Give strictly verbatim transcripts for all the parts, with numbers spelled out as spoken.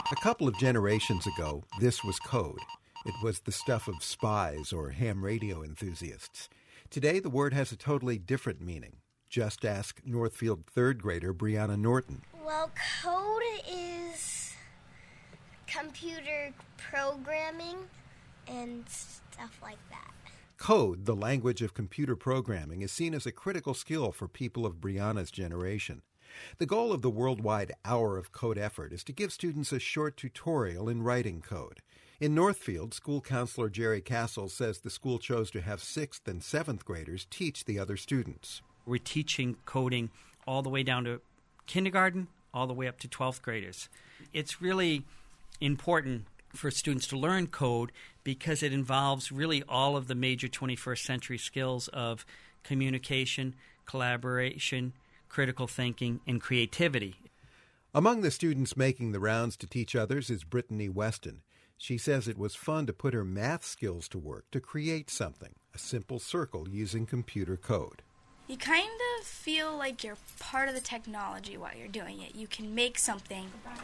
A couple of generations ago, this was code. It was the stuff of spies or ham radio enthusiasts. Today, the word has a totally different meaning. Just ask Northfield third grader Brianna Norton. Well, code is computer programming and stuff like that. Code, the language of computer programming, is seen as a critical skill for people of Brianna's generation. The goal of the worldwide Hour of Code effort is to give students a short tutorial in writing code. In Northfield, school counselor Jerry Castle says the school chose to have sixth and seventh graders teach the other students. We're teaching coding all the way down to kindergarten, all the way up to twelfth graders. It's really important for students to learn code because it involves really all of the major twenty-first century skills of communication, collaboration, critical thinking, and creativity. Among the students making the rounds to teach others is Brittany Weston. She says it was fun to put her math skills to work to create something, a simple circle using computer code. You kind of feel like you're part of the technology while you're doing it. You can make something.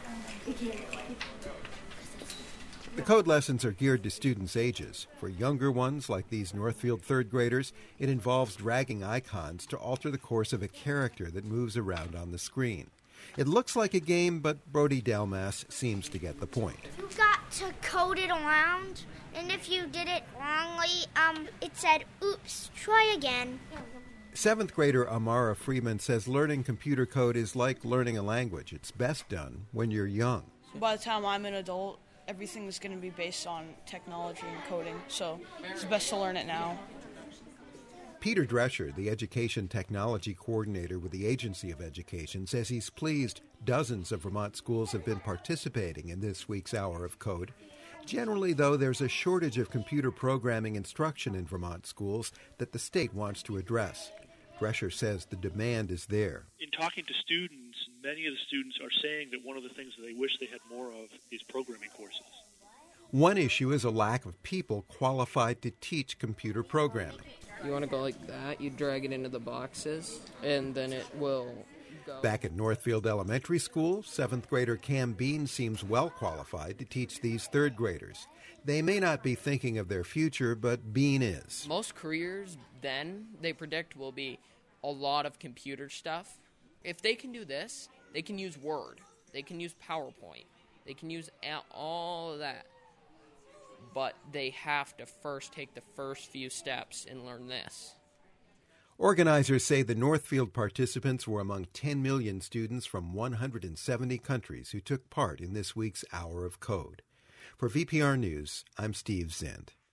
The code lessons are geared to students' ages. For younger ones, like these Northfield third graders, it involves dragging icons to alter the course of a character that moves around on the screen. It looks like a game, but Brody Delmas seems to get the point. You got to code it around, and if you did it wrongly, um, it said, oops, try again. Seventh grader Amara Freeman says learning computer code is like learning a language. It's best done when you're young. By the time I'm an adult, everything is going to be based on technology and coding, so it's best to learn it now. Peter Drescher, the Education Technology Coordinator with the Agency of Education, says he's pleased dozens of Vermont schools have been participating in this week's Hour of Code. Generally, though, there's a shortage of computer programming instruction in Vermont schools that the state wants to address. Drescher says the demand is there. In talking to students, many of the students are saying that one of the things that they wish they had more of is programming courses. One issue is a lack of people qualified to teach computer programming. You want to go like that, you drag it into the boxes, and then it will go. Back at Northfield Elementary School, seventh grader Cam Bean seems well qualified to teach these third graders. They may not be thinking of their future, but Bean is. Most careers then, they predict, will be a lot of computer stuff. If they can do this, they can use Word, they can use PowerPoint, they can use all of that. But they have to first take the first few steps and learn this. Organizers say the Northfield participants were among ten million students from one hundred seventy countries who took part in this week's Hour of Code. For V P R News, I'm Steve Zint.